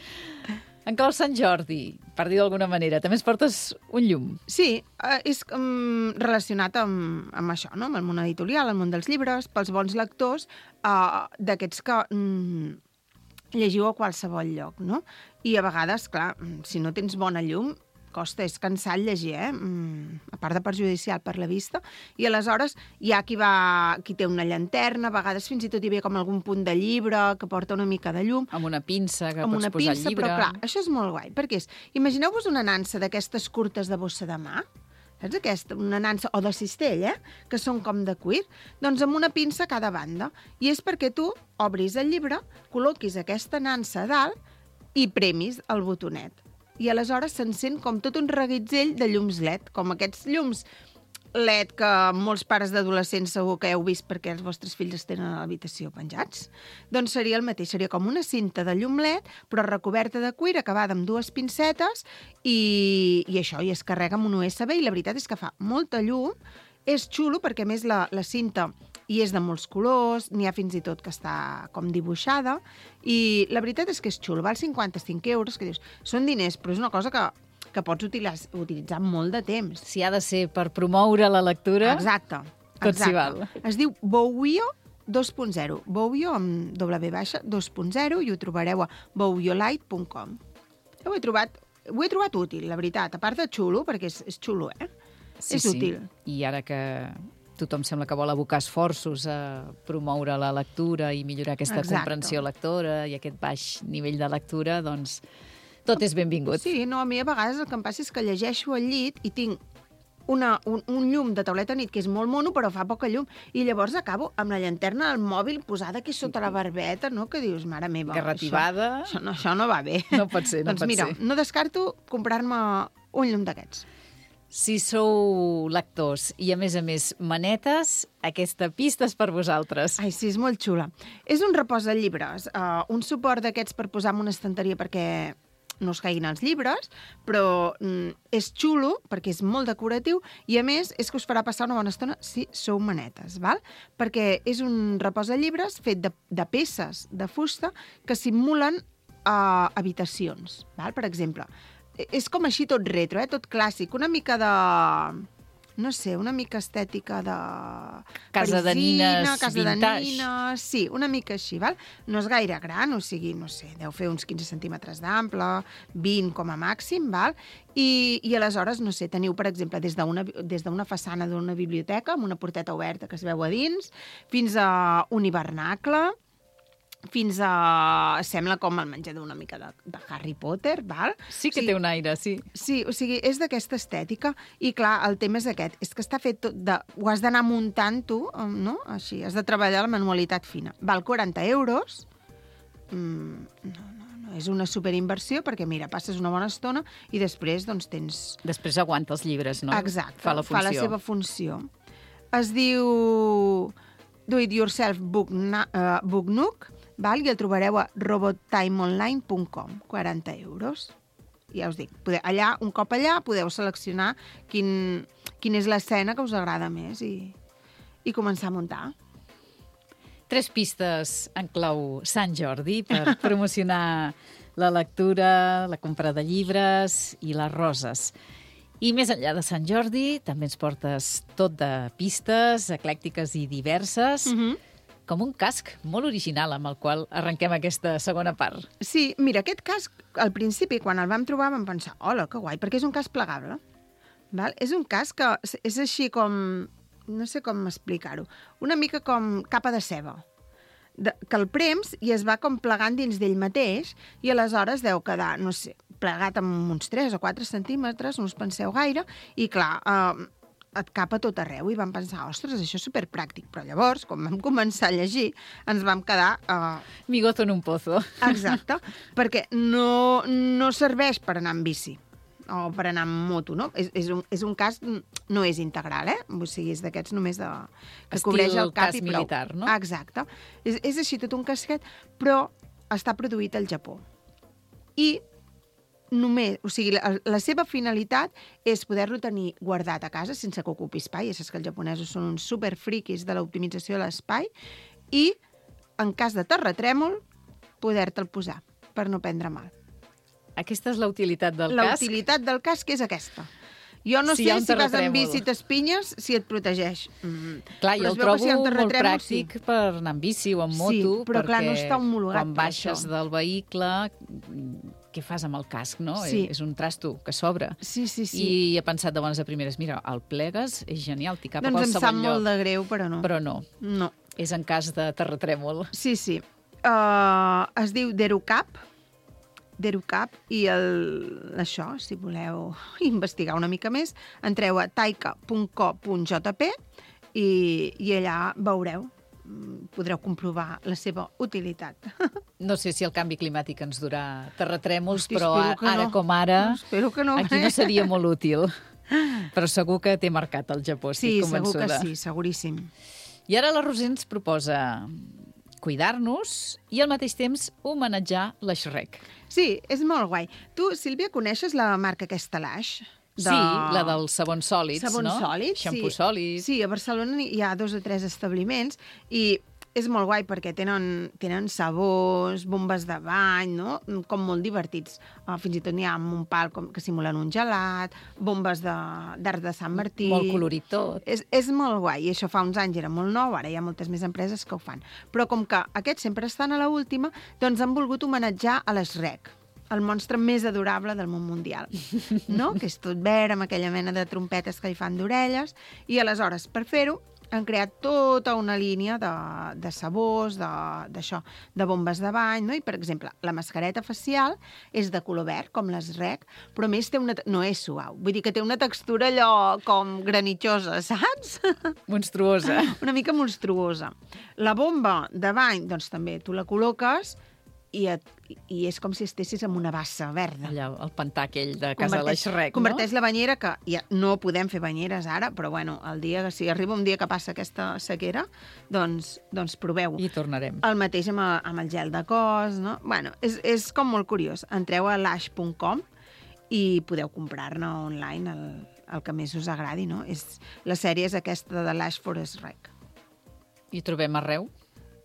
En clau Sant Jordi, per dir d'alguna manera, també es portes un llum. Sí, eh, és um, relacionat amb, amb això, no? Amb el món editorial, el món dels llibres, pels bons lectors, uh, d'aquests que um, llegiu a qualsevol lloc, no? I a vegades, clar, si no tens bona llum, costa, és cansat llegir, eh? Mm, a part de perjudicial per la vista. I aleshores hi ha qui, va, qui té una llanterna, a vegades fins i tot hi havia com algun punt de llibre que porta una mica de llum. Amb una pinça que amb pots una posar pinça, el llibre. Però clar, això és molt guai, perquè és... Imagineu-vos una nansa d'aquestes curtes de bossa de mà, saps aquesta? Una nansa, o de cistell, eh? Que són com de cuir. Doncs amb una pinça a cada banda. I és perquè tu obris el llibre, col·loquis aquesta nansa a dalt i premis el botonet. I aleshores s'encén com tot un reguitzell de llums L E D, com aquests llums L E D que molts pares d'adolescents segur que heu vist perquè els vostres fills els tenen a l'habitació penjats. Doncs seria el mateix, seria com una cinta de llum L E D, però recoberta de cuir, acabada amb dues pincetes, i, i això, i es carrega amb un U S B, i la veritat és que fa molta llum, és xulo perquè a més la, la cinta i és de molts colors, n'hi ha fins i tot que està com dibuixada, i la veritat és que és xulo, val cinquanta-cinc euros, que dius, són diners, però és una cosa que, que pots utilitzar, utilitzar molt de temps. Si ha de ser per promoure la lectura, exacte, tot s'hi val. Es diu Bouyo dos punt zero, Bouyo amb doble baixa dos punt zero, i ho trobareu a boulight punt com. Ho he trobat, ho he trobat útil, la veritat, a part de xulo, perquè és, és xulo, eh? Sí, és sí. útil. I ara que tothom sembla que vol abocar esforços a promoure la lectura i millorar aquesta Exacte. comprensió lectora i aquest baix nivell de lectura, doncs tot és benvingut. Sí, no, a mi a vegades el que em passa és que llegeixo al llit i tinc una, un, un llum de tauleta nit que és molt mono, però fa poca llum, i llavors acabo amb la llanterna del mòbil posada aquí sota la barbeta, no? Que dius, mare meva, garrativada. Això, això, no, això no va bé. No pot ser, no doncs pot mira, ser. no descarto comprar-me un llum d'aquests. Si sou lectors i, a més a més, manetes, aquesta pista és per vosaltres. Ai, sí, és molt xula. És un repòs de llibres, uh, un suport d'aquests per posar en una estanteria perquè no us caiguin els llibres, però mm, és xulo perquè és molt decoratiu i, a més, és que us farà passar una bona estona si sou manetes, val? Perquè és un repòs de llibres fet de, de peces de fusta que simulen uh, habitacions, val? Per exemple. És com així tot retro, eh? Tot clàssic, una mica de... no sé, una mica estètica de... Casa de nines, casa vintage. de nines, sí, una mica així, val? No és gaire gran, o sigui, no sé, deu fer uns quinze centímetres d'ample, vint com a màxim, val? I, i aleshores, no sé, teniu, per exemple, des d'una des d'una façana d'una biblioteca, amb una porteta oberta que es veu a dins, fins a un hivernacle, fins a... sembla com el menjador una mica de, de Harry Potter, val? Sí que o sigui, té un aire, sí. Sí, o sigui, és d'aquesta estètica i, clar, el tema és aquest, és que està fet tot de... ho has d'anar muntant tu, no? Així, has de treballar la manualitat fina. Val quaranta euros, mm, no, no, no, és una superinversió perquè, mira, passes una bona estona i després, doncs, tens... Després aguanta els llibres, no? Exacte, fa la funció. fa la seva funció. Es diu Do It Yourself Book, uh, Book Nook, val? I el trobareu a robot time online punt com, quaranta euros. Ja us dic, poder, allà, un cop allà podeu seleccionar quin, quina és l'escena que us agrada més i, i començar a muntar. Tres pistes en clau Sant Jordi per promocionar la lectura, la compra de llibres i les roses. I més enllà de Sant Jordi, també ens portes tot de pistes eclèctiques i diverses, mm-hmm. com un casc molt original amb el qual arrenquem aquesta segona part. Sí, mira, aquest casc, al principi, quan el vam trobar, vam pensar, hola, que guai, perquè és un casc plegable. Val? És un casc que és així com, no sé com explicar-ho, una mica com capa de ceba. De, que el prems i es va com plegant dins d'ell mateix i aleshores deu quedar, no sé, plegat amb uns tres o quatre centímetres, no us penseu gaire, i clar, eh, et capa tot arreu, i vam pensar, ostres, això és superpràctic, però llavors, quan vam començar a llegir, ens vam quedar... Eh... Mi gozo en un pozo. Exacte, perquè no, no serveix per anar amb bici, o per anar amb moto, no? És, és, un, és un casc, no és integral, eh? O sigui, és d'aquests només de... que Estil cobreix el cap i prou. militar, no? Exacte. És, és així tot un casquet, però està produït al Japó. I només, o sigui, la, la seva finalitat és poder-lo tenir guardat a casa sense que ocupi espai. Ja saps que els japonesos són uns superfriquis de l'optimització de l'espai i, en cas de terratrèmol, poder-te'l posar per no prendre mal. Aquesta és la utilitat del la casc? La utilitat del casc és aquesta. Jo no si sé si vas amb bici i t'espinyes, si et protegeix. Mm. Clar, jo el trobo si molt pràctic sí. per anar amb bici o amb moto, sí, però perquè clar, no està homologat quan baixes del vehicle, què fas amb el casc, no? Sí. És un trasto que s'obre. Sí, sí, sí. I he pensat de bones a primeres, mira, el plegues, és genial, t'hi cap doncs a qualsevol lloc. Doncs em sap molt de greu, però no. Però no. No. És en cas de terratrèmol. Sí, sí. Uh, es diu Derucap, Derucap, i el, això, si voleu investigar una mica més, entreu a taika punt co punt jp i, i allà veureu, podreu comprovar la seva utilitat. No sé si el canvi climàtic ens durà terratrèmols, Hosti, però ara no. com ara, no, espero que no, aquí eh? no seria molt útil. Però segur que té marcat el Japó, estic sí, convençuda. Sí, segur que sí, seguríssim. I ara la Roser ens proposa cuidar-nos i al mateix temps homenatjar la Shrek. Sí, és molt guai. Tu, Sílvia, coneixes la marca aquesta Lash? De... Sí, la dels sabons sòlids, sabons no? Sòlids, Xampú sí. sòlid. Sí, a Barcelona hi ha dos o tres establiments i és molt guai perquè tenen, tenen sabors, bombes de bany, no? Com molt divertits. Uh, fins i tot n'hi ha amb un pal com, que simulen un gelat, bombes d'art de, de Sant Martí... Molt colorit tot. És, és molt guai, i això fa uns anys era molt nou, ara hi ha moltes més empreses que ho fan. Però com que aquests sempre estan a la última, doncs han volgut homenatjar a les Shrek, el monstre més adorable del món mundial, no? Que és tot verd, amb aquella mena de trompetes que li fan d'orelles, i aleshores, per fer-ho, han creat tota una línia de, de sabors, d'això, de, de bombes de bany, no? I, per exemple, la mascareta facial és de color verd, com les Rec, però a més té una, no és suau, vull dir que té una textura allò com granitjosa, saps? Monstruosa. Una mica monstruosa. La bomba de bany, doncs també tu la col·loques i, et, i és com si estessis en una bassa verda. Allà, el pantà aquell de casa de la Shrek, no? Converteix la banyera, que ja no podem fer banyeres ara, però bueno, el dia, si arriba un dia que passa aquesta sequera, doncs, doncs proveu-ho. I tornarem. El mateix amb, el, amb el gel de cos, no? Bueno, és, és com molt curiós. Entreu a lash punt com i podeu comprar-ne online el, el que més us agradi, no? És, la sèrie és aquesta de Lash for Shrek. I trobem arreu?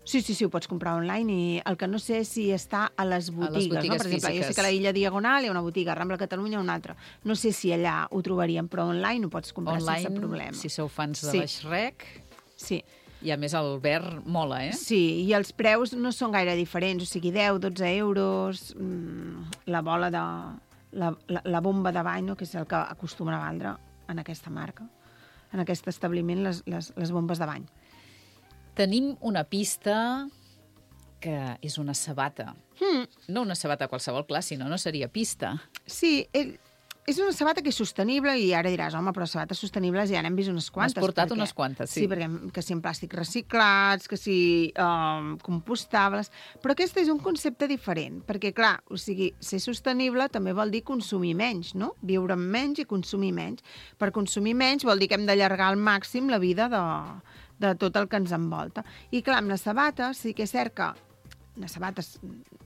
Sí, sí, sí, ho pots comprar online i el que no sé és si està a les botigues. A les botigues no? Per exemple, físiques. jo sé que a la Illa Diagonal hi ha una botiga, a Rambla Catalunya una altra. No sé si allà ho trobaríem, però online ho pots comprar Online, sense problema. si sou fans de Sí. l'Shrek. Sí. I a més el verd mola, eh? Sí, i els preus no són gaire diferents, o sigui, deu, dotze euros, mmm, la bola de... La, la, la bomba de bany, no? Que és el que acostumen a vendre en aquesta marca, en aquest establiment, les, les, les bombes de bany. Tenim una pista que és una sabata. Hmm. No una sabata qualsevol, clar, sinó no seria pista. Sí, ell, és una sabata que és sostenible i ara diràs, home, però sabates sostenibles ja n'hem vist unes quantes. Has portat perquè, unes quantes, sí. Sí, perquè que si en plàstic reciclats, que si um, compostables... Però aquest és un concepte diferent, perquè, clar, o sigui, ser sostenible també vol dir consumir menys, no? Viure amb menys i consumir menys. Per consumir menys vol dir que hem d'allargar al màxim la vida de, de tot el que ens envolta. I, clar, amb les sabates sí que és cert que les sabates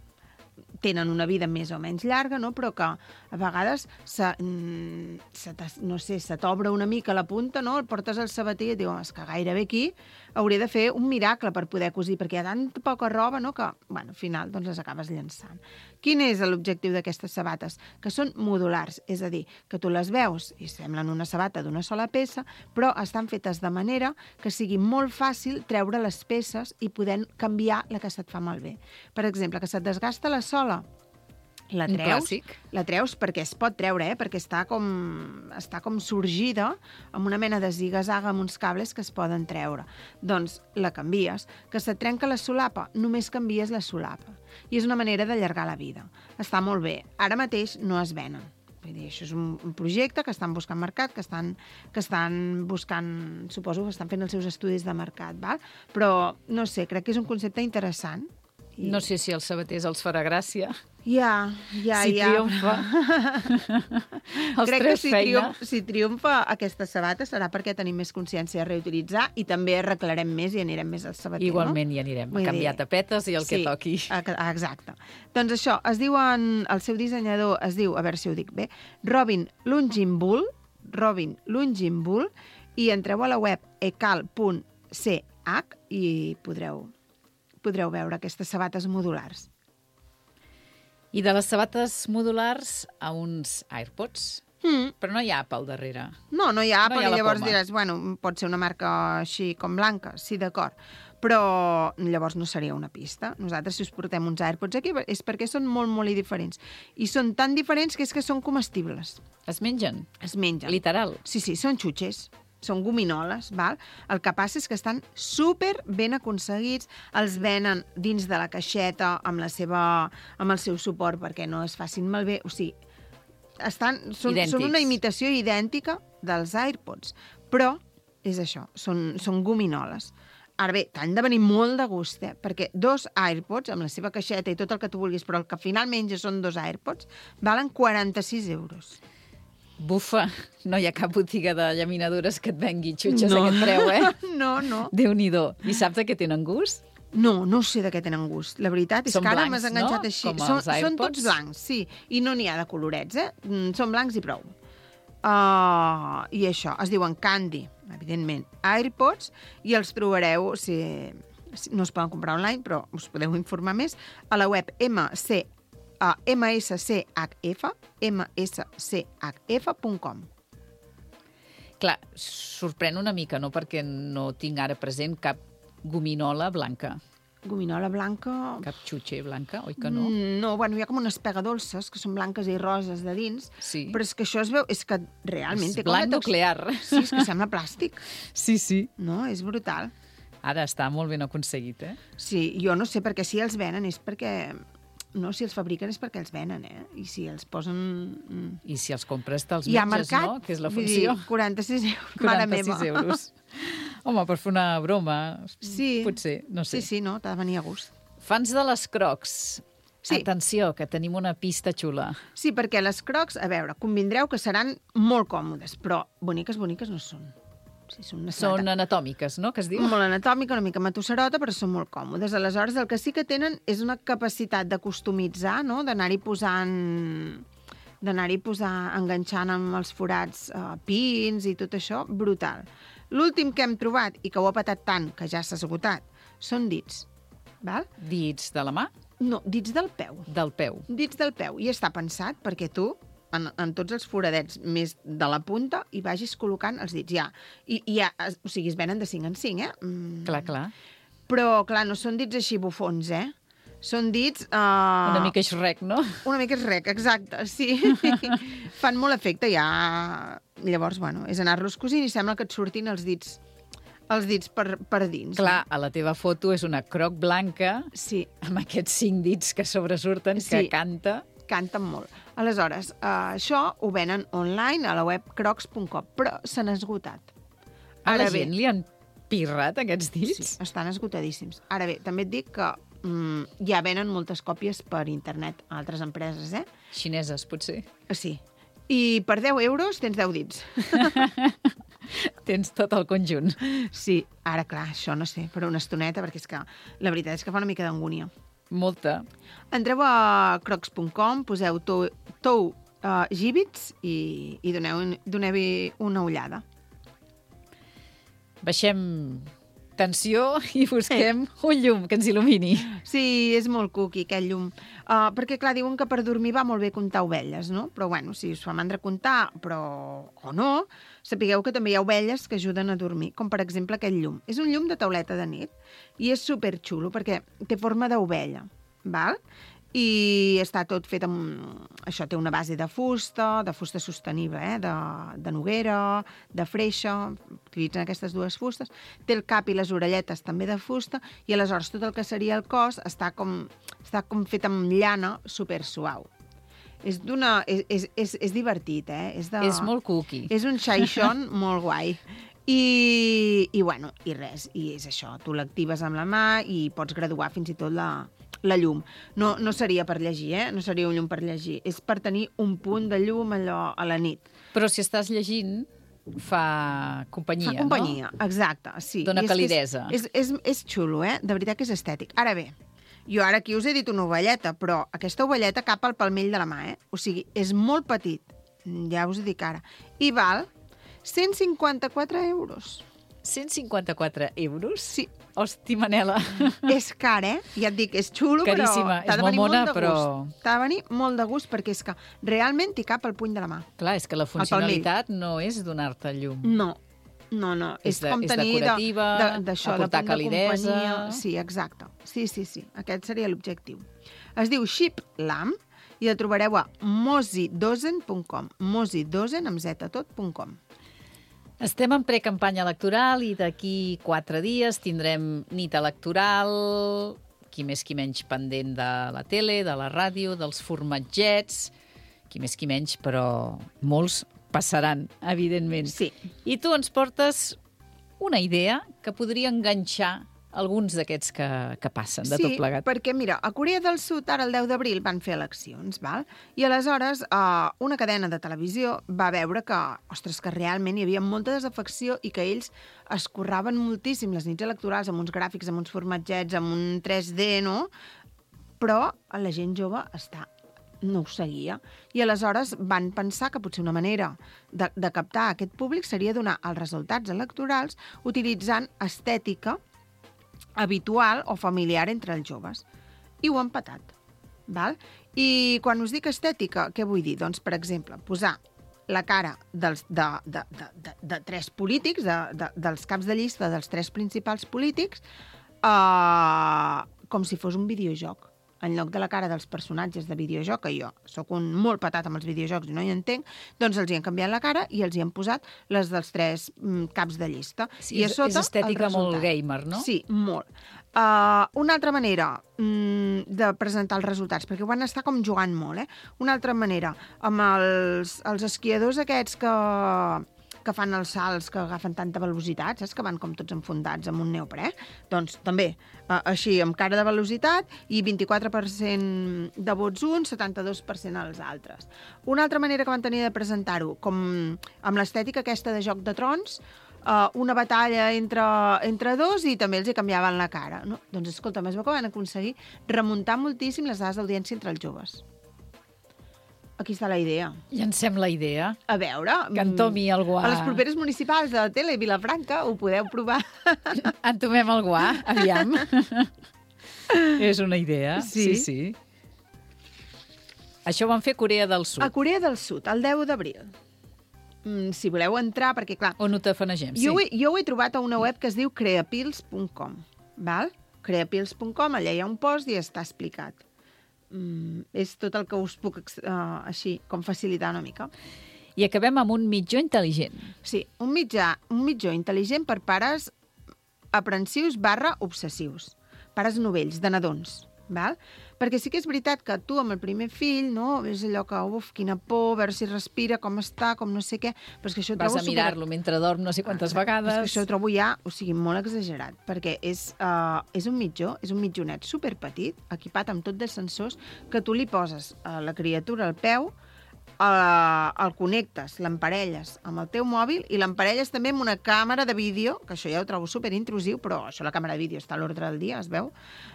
tenen una vida més o menys llarga, no? Però que a vegades se, se no sé, se t'obre una mica la punta, no? El portes al sabater i et diu, és que gairebé aquí hauré de fer un miracle per poder cosir, perquè hi ha tanta poca roba, no? Que, bueno, al final doncs les acabes llançant. Quin és l'objectiu d'aquestes sabates? Que són modulars, és a dir, que tu les veus i semblen una sabata d'una sola peça, però estan fetes de manera que sigui molt fàcil treure les peces i poder canviar la que se't fa malbé. Per exemple, que se't desgasta la sola, la Un treus, clàssic. la treus perquè es pot treure, eh? Perquè està com, està com sorgida amb una mena de ziga-zaga amb uns cables que es poden treure. Doncs la canvies. Que se't trenca la solapa, només canvies la solapa. I és una manera d'allargar la vida. Està molt bé. Ara mateix no es venen. Vull dir, això és un, un projecte que estan buscant mercat, que estan, que estan buscant, suposo que estan fent els seus estudis de mercat, val? Però, no sé, crec que és un concepte interessant. I... No sé si als sabaters els farà gràcia. Ja, ja, si ja. triomfa. Els Crec que tres si, feina. triomf, si triomfa aquesta sabata serà perquè tenim més consciència de reutilitzar i també arreglarem més i anirem més al sabater, Igualment no? hi anirem, Vull a canviar dir, tapetes i el sí, que toqui. a- Exacte. Doncs això, es diuen, el seu dissenyador es diu, a veure si ho dic bé, Robin Lungimbull, Robin Lungimbull, i entreu a la web ecal punt c h i podreu, podreu veure aquestes sabates modulars. I de les sabates modulars a uns AirPods. Mm. Però no hi ha Apple al darrere. No, no hi ha Apple, No hi ha i la llavors poma. diràs, bueno, pot ser una marca així com blanca, sí, d'acord, però llavors no seria una pista. Nosaltres, si us portem uns AirPods aquí, és perquè són molt, molt diferents. I són tan diferents que és que són comestibles. Es mengen? Es mengen. Literal? Sí, sí, són xutxes. Són gominoles, val? El que passa és que estan super ben aconseguits, els venen dins de la caixeta amb, la seva, amb el seu suport perquè no es facin malbé, o sigui, estan, són, Idèntics. són una imitació idèntica dels AirPods, però és això, són, són gominoles. Ara bé, t'han de venir molt de gust, eh? Perquè dos AirPods, amb la seva caixeta i tot el que tu vulguis, però el que final menges són dos AirPods, valen quaranta-sis euros. Bufa, no hi ha cap botiga de llaminadures que et vengui xutxes No. a aquest preu, eh? No, no. Déu-n'hi-do. I saps de què tenen gust? No, no sé de què tenen gust. La veritat és Són que ara blancs, m'has enganxat no? així. Com Són, els AirPods? són tots blancs, sí. I no n'hi ha de colorets, eh? Mm, Són blancs i prou. Uh, I això, es diuen Candy, evidentment, AirPods, i els trobareu, si, si no es poden comprar online, però us podeu informar més, a la web M C, uh, M S C H F, M S C H F punt com. Clar, sorprèn una mica, no? Perquè no tinc ara present cap gominola blanca. Gominola blanca... Cap xutxer blanca, oi que no? Mm, No, bueno, hi ha com unes pegadolces que són blanques i roses de dins, Sí. però és que això es veu, és que realment És té com blanc una tex- nuclear. Sí, és que sembla plàstic. Sí, sí. No, és brutal. Ara està molt ben aconseguit, eh? Sí, jo no sé perquè si els venen és perquè... No, si els fabriquen és perquè els venen, eh? I si els posen... mm. I si els compres te'ls Hi ha menges, mercat, no? Que és la vull funció. dir, quaranta-sis euros, mare meva. quaranta-sis euros. Home, per fer una broma, Sí. potser, no sé. Sí, sí, no, t'ha de venir a gust. Fans de les Crocs. Sí. Atenció, que tenim una pista xula. Sí, perquè les Crocs, a veure, convindreu que seran molt còmodes, però boniques, boniques no són. Sí, són una Són sabata anatòmiques, no?, que es diu? molt anatòmica, una mica matusserota, però són molt còmodes. Aleshores, el que sí que tenen és una capacitat de customitzar, no?, d'anar-hi posant d'anar-hi posant, enganxant amb els forats eh, pins i tot això, brutal. L'últim que hem trobat, i que ho ha patat tant, que ja s'ha esgotat, són dits. val? Dits de la mà? No, dits del peu. Del peu. Dits del peu. I està pensat perquè tu, en, en tots els foradets més de la punta, hi vagis col·locant els dits. Ja. I, i ja, o sigui, es venen de cinc en cinc, eh? Mm. Clar, clar. Però, clar, no són dits així bufons, eh? Són dits... Uh... Una mica xrec, no? Una mica xrec, exacte, sí. Fan molt efecte, ja... Llavors, bueno, és anar-los cosint i sembla que et surtin els dits els dits per, per dins. Clar, a la teva foto és una croc blanca sí. amb aquests cinc dits que sobresurten, sí. que canta. Canten molt. Aleshores, eh, això ho venen online a la web crocs punt com, però se n'ha esgotat. A la gent li han pirrat aquests dits? Sí, estan esgotadíssims. Ara bé, també et dic que mm, ja venen moltes còpies per internet a altres empreses, eh? Xineses, potser. Sí. I per deu euros tens deu dits. Tens tot el conjunt. Sí, ara, clar, això no sé, però una estoneta, perquè és que la veritat és que fa una mica d'angúnia. Molta. Entreu a crocs punt com, poseu tou, tou uh, gíbits i, i doneu-hi doneu una ullada. Baixem tensió i busquem eh. un llum que ens il·lumini. Sí, és molt cuqui aquest llum. Uh, perquè, clar, diuen que per dormir va molt bé comptar ovelles, no? Però, bueno, si us fa mandra comptar, però o no, sapigueu que també hi ha ovelles que ajuden a dormir, com per exemple aquest llum. És un llum de tauleta de nit i és superxulo perquè té forma d'ovella, val? I està tot fet amb... Això té una base de fusta, de fusta sostenible, eh? de, de noguera, de freixa, utilitzen aquestes dues fustes. Té el cap i les orelletes també de fusta i aleshores tot el que seria el cos està com, està com fet amb llana super suau. És d'una... És, és, és, és divertit, eh? És, de, és molt cuqui. És un xaixón molt guai. I, i, bueno, i res, i és això. Tu l'actives amb la mà i pots graduar fins i tot la... la llum. No, no seria per llegir, eh? No seria un llum per llegir. És per tenir un punt de llum allò a la nit. Però si estàs llegint, fa companyia, no? Fa companyia, no? Exacte, sí. Dóna calidesa. És, és, és, és xulo, eh? De veritat que és estètic. Ara bé, jo ara aquí us he dit una ovelleta, però aquesta ovelleta cap al palmell de la mà, eh? O sigui, és molt petit. Ja us ho dic ara. I val cent cinquanta-quatre euros. cent cinquanta-quatre euros? Sí. Hosti, Manela. És car, eh? Ja et dic, és xulo, caríssima. Però t'ha de venir molt mona, molt de però... gust. T'ha de venir molt de gust, perquè és que realment t'hi cap al puny de la mà. Clar, és que la funcionalitat no és donar-te llum. No, no, no. És, és de, com tenir... És decorativa, de, de, d'això, aportar de calidesa... De sí, exacte. Sí, sí, sí. Aquest seria l'objectiu. Es diu Ship Lamp i la trobareu a mozidozen punt com. mozidozen amb zeta tot punt com. Estem en precampanya electoral i d'aquí quatre dies tindrem nit electoral, qui més qui menys pendent de la tele, de la ràdio, dels formatgets, qui més qui menys, però molts passaran, evidentment. Sí. I tu ens portes una idea que podria enganxar alguns d'aquests que, que passen, de sí, tot plegat. Sí, perquè, mira, a Corea del Sud, ara el deu d'abril, van fer eleccions, val? I aleshores eh, una cadena de televisió va veure que, ostres, que realment hi havia molta desafecció i que ells es curraven moltíssim les nits electorals amb uns gràfics, amb uns formatgets, amb un tres D, no? Però la gent jove està no ho seguia. I aleshores van pensar que potser una manera de, de captar aquest públic seria donar els resultats electorals utilitzant estètica habitual o familiar entre els joves. I ho han patat. Val? I quan us dic estètica, què vull dir? Doncs, per exemple, posar la cara dels, de, de, de, de, de tres polítics, de, de, dels caps de llista dels tres principals polítics, eh, com si fos un videojoc. En lloc de la cara dels personatges de videojoc, que jo sóc un molt patat amb els videojocs i no hi entenc, doncs els hi han canviat la cara i els hi han posat les dels tres mm, caps de llista. Sí, I a és, sota, és estètica molt gamer, no? Sí, molt. Uh, una altra manera mm, de presentar els resultats, perquè van estar com jugant molt, eh? Una altra manera, amb els, els esquiadors aquests que... que fan els salts que agafen tanta velocitat, saps? Que van com tots enfundats amb un neoprè. Doncs també, eh, així, amb cara de velocitat i vint-i-quatre per cent de vots uns, setanta-dos per cent als altres. Una altra manera que van tenir de presentar-ho, com amb l'estètica aquesta de Joc de Trons, eh, una batalla entre, entre dos i també els hi canviaven la cara. No? Doncs escolta, es veu que van aconseguir remuntar moltíssim les dades d'audiència entre els joves. Aquí està la idea. Llancem la idea. A veure... Que entomi el guà. A les properes municipals de la tele Vilafranca ho podeu provar. Entomem el guà, aviam. És una idea, sí, sí. sí. Això ho van fer a Corea del Sud. A Corea del Sud, el deu d'abril. Mm, si voleu entrar, perquè clar... On ho tafanegem, sí. Jo ho, he, jo ho he trobat a una web que es diu creapils punt com, val? creapils punt com, allà hi ha un post i està explicat. Mm, és tot el que us puc uh, així, com facilitar una mica. I acabem amb un mitjó intel·ligent. Sí, un mitjà, un mitjó intel·ligent per pares aprensius barra obsessius. Pares novells, de nadons. Val? Perquè sí que és veritat que tu amb el primer fill, no, és allò que, uf, quina por, a veure si respira, com està, com no sé què, però és que això ho Vas trobo a mirar-lo super... mentre dorm no sé quantes vegades. És que això ho trobo ja, o sigui, molt exagerat, perquè és, uh, és un mitjó, és un mitjonet superpetit, equipat amb tot de sensors, que tu li poses a la criatura al peu, Uh, el connectes, l'emparelles amb el teu mòbil i l'emparelles també amb una càmera de vídeo, que això ja ho trobo superintrusiu, però això la càmera de vídeo està a l'ordre del dia, es veu,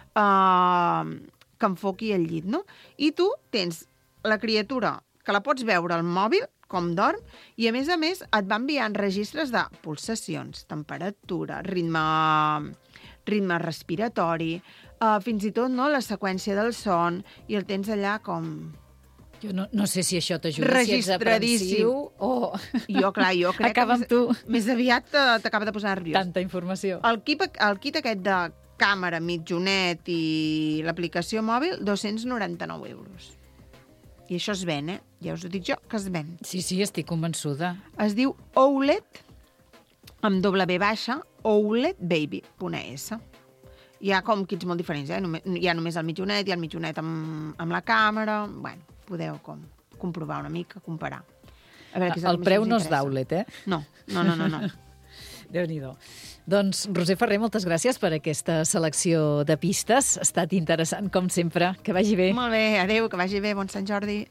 uh, que enfoqui el llit, no? I tu tens la criatura que la pots veure al mòbil, com dorm, i a més a més et va enviant registres de pulsacions, temperatura, ritme, ritme respiratori, uh, fins i tot no, la seqüència del son, i el tens allà com... Jo no, no sé si això t'ajuda, si ets aprensiu o... Jo, clar, jo crec Acaba amb que tu. Més, més aviat t'acaba de posar nerviós. Tanta informació. El kit, el kit aquest de càmera, mitjonet i l'aplicació mòbil, dos-cents noranta-nou euros. I això es ven, eh? Ja us ho dic jo, que es ven. Sí, sí, estic convençuda. Es diu Owlet, amb doble B baixa, owlet baby punt es. Hi ha com kits molt diferents, eh? Hi ha només el mitjonet, hi ha el mitjonet amb, amb la càmera... Bueno, podeu com comprovar una mica, comparar. A veure, el el preu no és d'Owlet, eh? No, no, no, no. no. Déu-n'hi-do. Doncs, Roser Ferrer, moltes gràcies per aquesta selecció de pistes. Ha estat interessant, com sempre. Que vagi bé. Molt bé, adéu, que vagi bé. Bon Sant Jordi.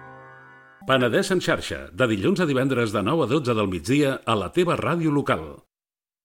Penedès en xarxa, de dilluns a divendres de nou a dotze del migdia a la teva ràdio local.